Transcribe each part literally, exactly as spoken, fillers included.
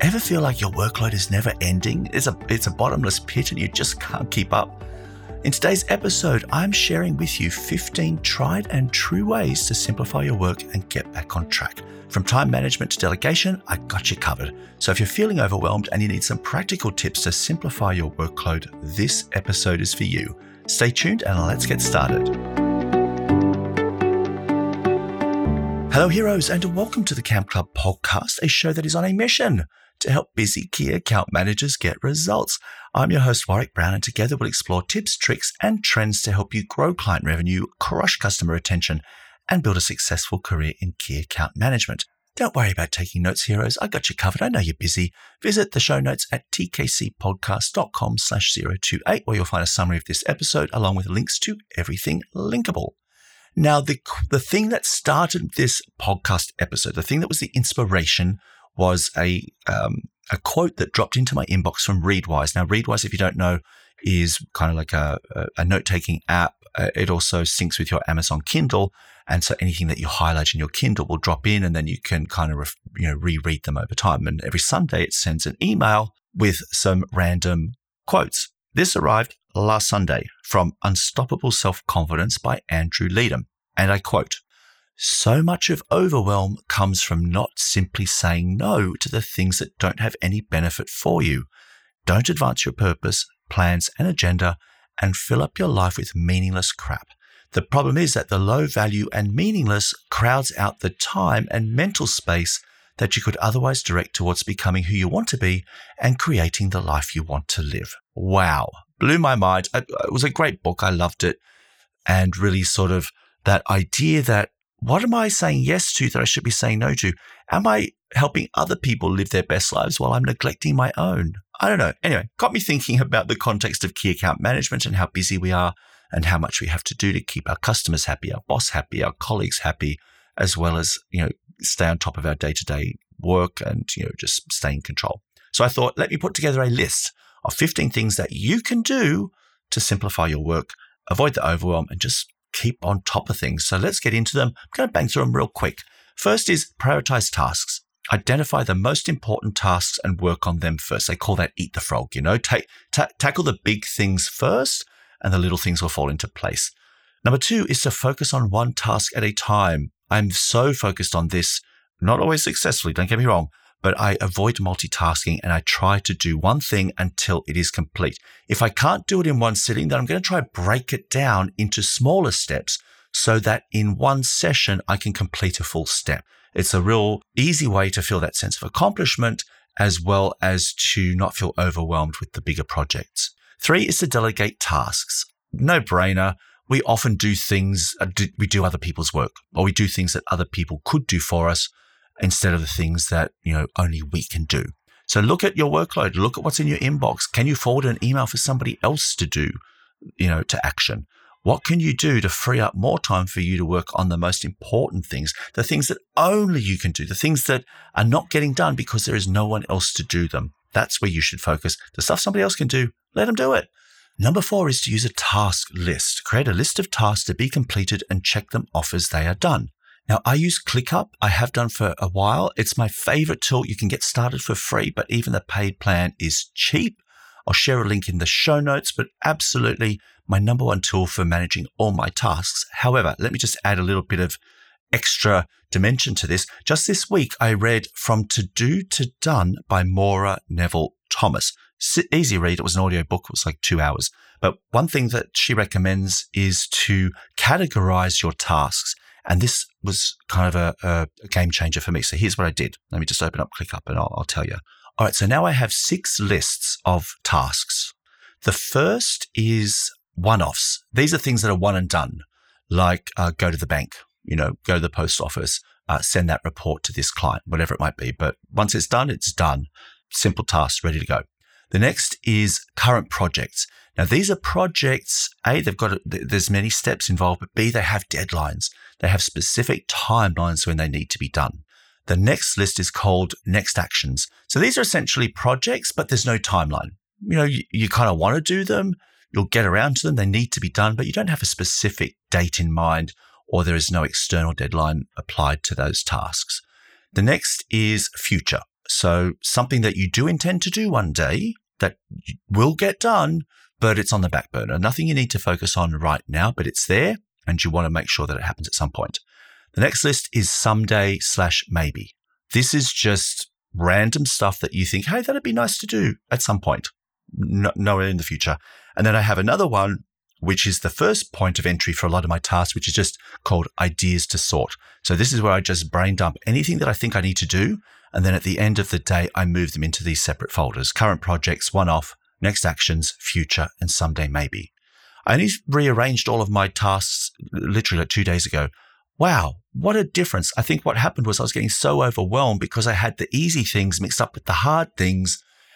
Ever feel like your workload is never ending? It's a, it's a bottomless pit and you just can't keep up? In today's episode, I'm sharing with you fifteen tried and true ways to simplify your work and get back on track. From time management to delegation, I got you covered. So if you're feeling overwhelmed and you need some practical tips to simplify your workload, this episode is for you. Stay tuned and let's get started. Hello, heroes, and welcome to the Camp Club podcast, a show that is on a mission to help busy key account managers get results. I'm your host, Warwick Brown, and together we'll explore tips, tricks, and trends to help you grow client revenue, crush customer retention, and build a successful career in key account management. Don't worry about taking notes, heroes. I got you covered. I know you're busy. Visit the show notes at tkcpodcast.com slash 028, where you'll find a summary of this episode along with links to everything linkable. Now, the the thing that started this podcast episode, the thing that was the inspiration, was a um, a quote that dropped into my inbox from Readwise. Now, Readwise, if you don't know, is kind of like a, a, a note-taking app. Uh, it also syncs with your Amazon Kindle, and so anything that you highlight in your Kindle will drop in, and then you can kind of ref, you know reread them over time. And every Sunday, it sends an email with some random quotes. This arrived last Sunday from Unstoppable Self-Confidence by Andrew Leadham, and I quote, "So much of overwhelm comes from not simply saying no to the things that don't have any benefit for you. Don't advance your purpose, plans, and agenda and fill up your life with meaningless crap. The problem is that the low value and meaningless crowds out the time and mental space that you could otherwise direct towards becoming who you want to be and creating the life you want to live." Wow. Blew my mind. It was a great book. I loved it. And really sort of that idea that what am I saying yes to that I should be saying no to? Am I helping other people live their best lives while I'm neglecting my own? I don't know. Anyway, got me thinking about the context of key account management and how busy we are and how much we have to do to keep our customers happy, our boss happy, our colleagues happy, as well as, you know, stay on top of our day-to-day work and, you know, just stay in control. So I thought, let me put together a list of fifteen things that you can do to simplify your work, avoid the overwhelm, and just keep on top of things. So let's get into them. I'm going to bang through them real quick. First is prioritize tasks. Identify the most important tasks and work on them first. They call that eat the frog, you know, take, ta- tackle the big things first and the little things will fall into place. Number two is to focus on one task at a time. I'm so focused on this, not always successfully, don't get me wrong, but I avoid multitasking and I try to do one thing until it is complete. If I can't do it in one sitting, then I'm going to try to break it down into smaller steps so that in one session, I can complete a full step. It's a real easy way to feel that sense of accomplishment as well as to not feel overwhelmed with the bigger projects. Three is to delegate tasks. No brainer. We often do things, we do other people's work, or we do things that other people could do for us instead of the things that, you know, only we can do. So look at your workload. Look at what's in your inbox. Can you forward an email for somebody else to do, you know, to action? What can you do to free up more time for you to work on the most important things, the things that only you can do, the things that are not getting done because there is no one else to do them? That's where you should focus. The stuff somebody else can do, let them do it. Number four is to use a task list. Create a list of tasks to be completed and check them off as they are done. Now, I use ClickUp. I have done for a while. It's my favorite tool. You can get started for free, but even the paid plan is cheap. I'll share a link in the show notes, but absolutely my number one tool for managing all my tasks. However, let me just add a little bit of extra dimension to this. Just this week, I read From To Do to Done by Maura Neville Thomas. Easy read. It was an audio book. It was like two hours. But one thing that she recommends is to categorize your tasks. And this was kind of a, a, a game changer for me. So here's what I did. Let me just open up ClickUp and I'll, I'll tell you. All right. So now I have six lists of tasks. The first is one-offs. These are things that are one and done, like uh, go to the bank, you know, go to the post office, uh, send that report to this client, whatever it might be. But once it's done, it's done. Simple tasks, ready to go. The next is current projects. Now, these are projects, A, they've got, a, there's many steps involved, but B, they have deadlines. They have specific timelines when they need to be done. The next list is called next actions. So these are essentially projects, but there's no timeline. You know, you, you kind of want to do them. You'll get around to them. They need to be done, but you don't have a specific date in mind, or there is no external deadline applied to those tasks. The next is future. So something that you do intend to do one day that will get done, but it's on the back burner. Nothing you need to focus on right now, but it's there and you want to make sure that it happens at some point. The next list is someday slash maybe. This is just random stuff that you think, hey, that'd be nice to do at some point, no, nowhere in the future. And then I have another one, which is the first point of entry for a lot of my tasks, which is just called ideas to sort. So this is where I just brain dump anything that I think I need to do. And then at the end of the day, I move them into these separate folders: current projects, one-off, next actions, future, and someday maybe. I only rearranged all of my tasks literally like two days ago. Wow, what a difference. I think what happened was I was getting so overwhelmed because I had the easy things mixed up with the hard things.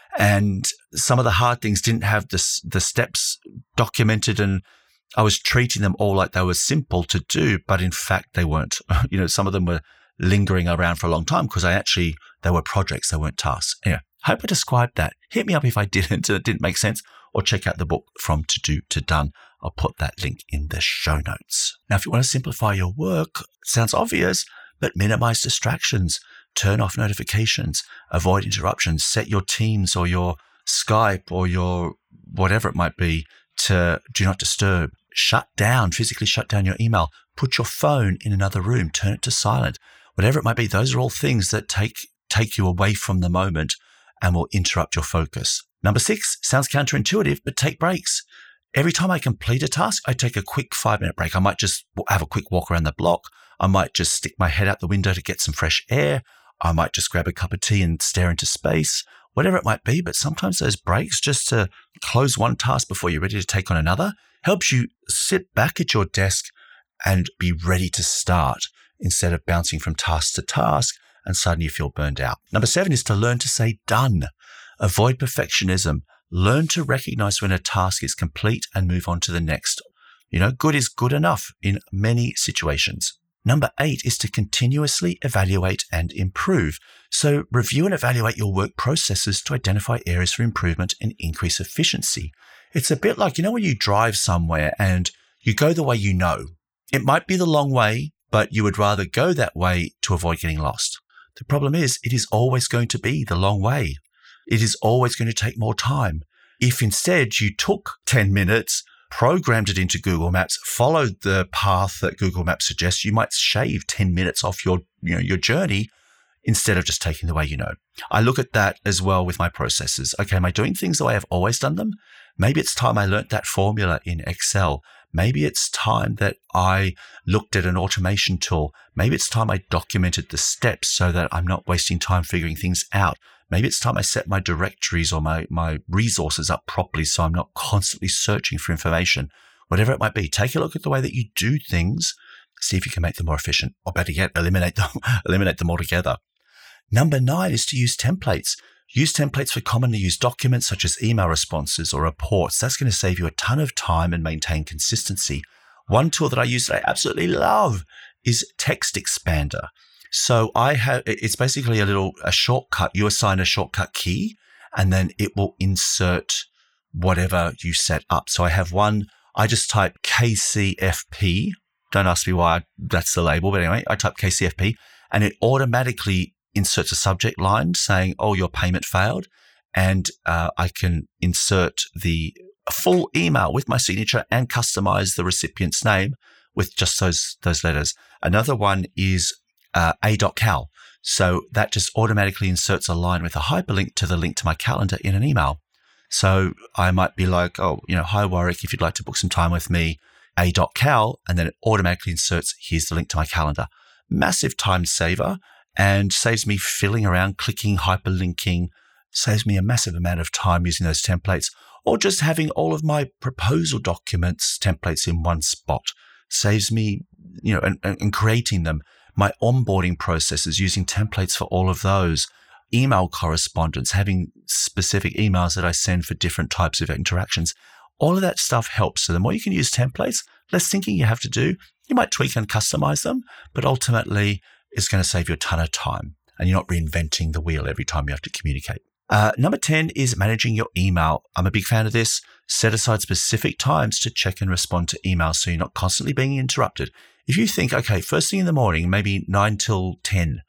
And some of the hard things didn't have the, the steps documented, and I was treating them all like they were simple to do, but in fact they weren't. You know, some of them were lingering around for a long time because I actually, they were projects, they weren't tasks. Anyway, I hope I described that. Hit me up if I didn't, and it didn't make sense, or check out the book From To Do to Done. I'll put that link in the show notes. Now, if you want to simplify your work, it sounds obvious, but minimize distractions, turn off notifications, avoid interruptions, set your Teams or your Skype or your whatever it might be to do not disturb. Shut down, physically shut down your email. Put your phone in another room, turn it to silent. Whatever it might be, those are all things that take take you away from the moment and will interrupt your focus. Number six, sounds counterintuitive, but take breaks. Every time I complete a task, I take a quick five-minute break. I might just have a quick walk around the block. I might just stick my head out the window to get some fresh air. I might just grab a cup of tea and stare into space, whatever it might be. But sometimes those breaks, just to close one task before you're ready to take on another, helps you sit back at your desk and be ready to start instead of bouncing from task to task and suddenly you feel burned out. Number seven is to learn to say done. Avoid perfectionism. Learn to recognize when a task is complete and move on to the next. You know, good is good enough in many situations. Number eight is to continuously evaluate and improve. So review and evaluate your work processes to identify areas for improvement and increase efficiency. It's a bit like, you know, when you drive somewhere and you go the way you know. It might be the long way, but you would rather go that way to avoid getting lost. The problem is it is always going to be the long way. It is always going to take more time. If instead you took ten minutes, programmed it into Google Maps, followed the path that Google Maps suggests, you might shave ten minutes off your, you know, your journey instead of just taking the way you know. I look at that as well with my processes. Okay, am I doing things the way I've always done them? Maybe it's time I learnt that formula in Excel. Maybe it's time that I looked at an automation tool. Maybe it's time I documented the steps so that I'm not wasting time figuring things out. Maybe it's time I set my directories or my, my resources up properly so I'm not constantly searching for information. Whatever it might be, take a look at the way that you do things, see if you can make them more efficient, or better yet, eliminate them, eliminate them altogether. Number nine is to use templates. Use templates for commonly used documents such as email responses or reports. That's going to save you a ton of time and maintain consistency. One tool that I use that I absolutely love is Text Expander. So I have, it's basically a little, a shortcut. You assign a shortcut key and then it will insert whatever you set up. So I have one, I just type K C F P. Don't ask me why that's the label, but anyway, I type K C F P and it automatically inserts a subject line saying, oh, your payment failed. And uh, I can insert the full email with my signature and customize the recipient's name with just those, those letters. Another one is uh, a dot cal. So that just automatically inserts a line with a hyperlink to the link to my calendar in an email. So I might be like, oh, you know, hi, Warwick, if you'd like to book some time with me, a dot cal, and then it automatically inserts, here's the link to my calendar. Massive time saver. And saves me filling around, clicking, hyperlinking, saves me a massive amount of time using those templates, or just having all of my proposal documents templates in one spot. Saves me, you know, and, and creating them. My onboarding processes, using templates for all of those. Email correspondence, having specific emails that I send for different types of interactions. All of that stuff helps. So the more you can use templates, less thinking you have to do. You might tweak and customize them, but ultimately, it's going to save you a ton of time and you're not reinventing the wheel every time you have to communicate. Uh, number ten is managing your email. I'm a big fan of this. Set aside specific times to check and respond to emails so you're not constantly being interrupted. If you think, okay, first thing in the morning, maybe nine till ten,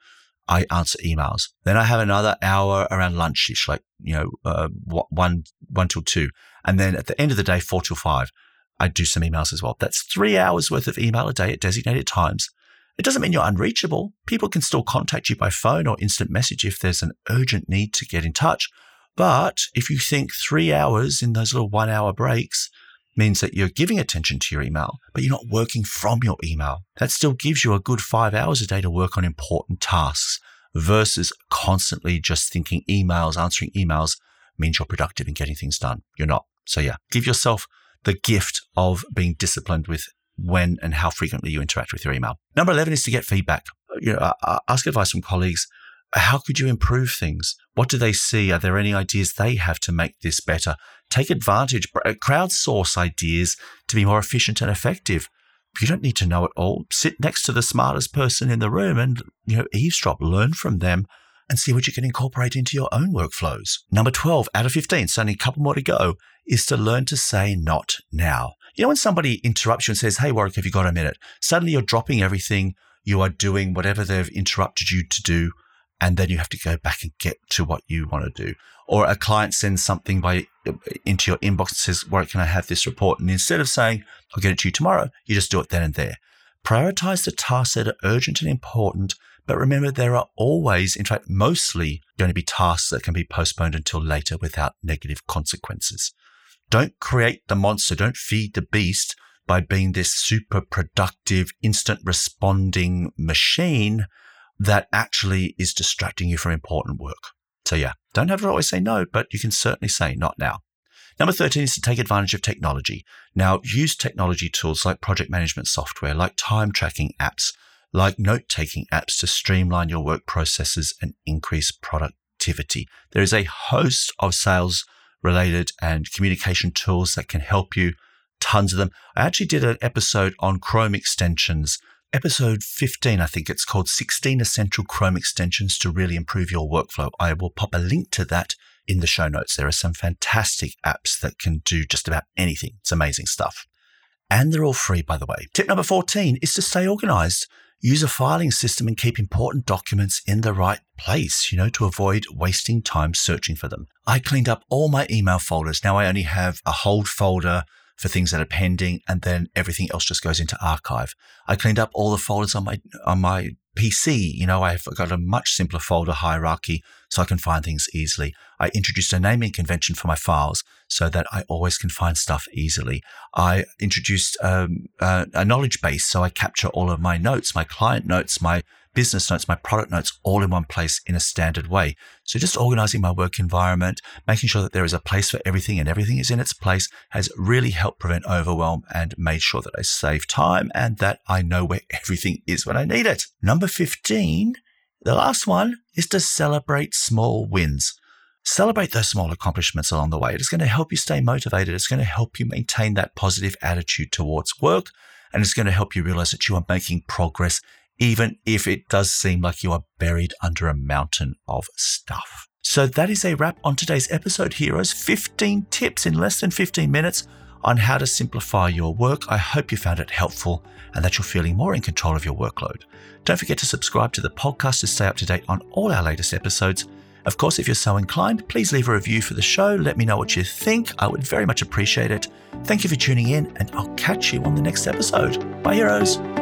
I answer emails. Then I have another hour around lunch-ish, like, you know, uh, one, one till two. And then at the end of the day, four till five, I do some emails as well. That's three hours worth of email a day at designated times. It doesn't mean you're unreachable. People can still contact you by phone or instant message if there's an urgent need to get in touch. But if you think three hours in those little one-hour breaks means that you're giving attention to your email, but you're not working from your email, that still gives you a good five hours a day to work on important tasks versus constantly just thinking emails, answering emails means you're productive in getting things done. You're not. So yeah, give yourself the gift of being disciplined with when and how frequently you interact with your email. Number eleven is to get feedback. You know, ask advice from colleagues. How could you improve things? What do they see? Are there any ideas they have to make this better? Take advantage, crowdsource ideas to be more efficient and effective. You don't need to know it all. Sit next to the smartest person in the room and, you know, eavesdrop, learn from them and see what you can incorporate into your own workflows. Number twelve out of fifteen, so only a couple more to go, is to learn to say not now. You know, when somebody interrupts you and says, hey, Warwick, have you got a minute? Suddenly you're dropping everything. You are doing whatever they've interrupted you to do. And then you have to go back and get to what you want to do. Or a client sends something by into your inbox and says, Warwick, can I have this report? And instead of saying, I'll get it to you tomorrow, you just do it then and there. Prioritize the tasks that are urgent and important. But remember, there are always, in fact, mostly going to be tasks that can be postponed until later without negative consequences. Don't create the monster. Don't feed the beast by being this super productive, instant responding machine that actually is distracting you from important work. So yeah, don't have to always say no, but you can certainly say not now. Number thirteen is to take advantage of technology. Now, use technology tools like project management software, like time tracking apps, like note-taking apps to streamline your work processes and increase productivity. There is a host of sales-related and communication tools that can help you, tons of them. I actually did an episode on Chrome extensions, episode fifteen, I think it's called sixteen Essential Chrome Extensions to Really Improve Your Workflow. I will pop a link to that in the show notes. There are some fantastic apps that can do just about anything. It's amazing stuff. And they're all free, by the way. Tip number fourteen is to stay organized. Use a filing system and keep important documents in the right place, you know, to avoid wasting time searching for them. I cleaned up all my email folders. Now I only have a hold folder for things that are pending, and then everything else just goes into archive. I cleaned up all the folders on my on my P C. You know, I've got a much simpler folder hierarchy so I can find things easily. I introduced a naming convention for my files so that I always can find stuff easily. I introduced um, uh, a knowledge base so I capture all of my notes, my client notes, my business notes, my product notes, all in one place in a standard way. So just organizing my work environment, making sure that there is a place for everything and everything is in its place has really helped prevent overwhelm and made sure that I save time and that I know where everything is when I need it. Number fifteen, the last one, is to celebrate small wins. Celebrate those small accomplishments along the way. It is going to help you stay motivated. It's going to help you maintain that positive attitude towards work, and it's going to help you realize that you are making progress even if it does seem like you are buried under a mountain of stuff. So that is a wrap on today's episode, heroes. fifteen tips in less than fifteen minutes on how to simplify your work. I hope you found it helpful and that you're feeling more in control of your workload. Don't forget to subscribe to the podcast to stay up to date on all our latest episodes. Of course, if you're so inclined, please leave a review for the show. Let me know what you think. I would very much appreciate it. Thank you for tuning in, and I'll catch you on the next episode. Bye, heroes.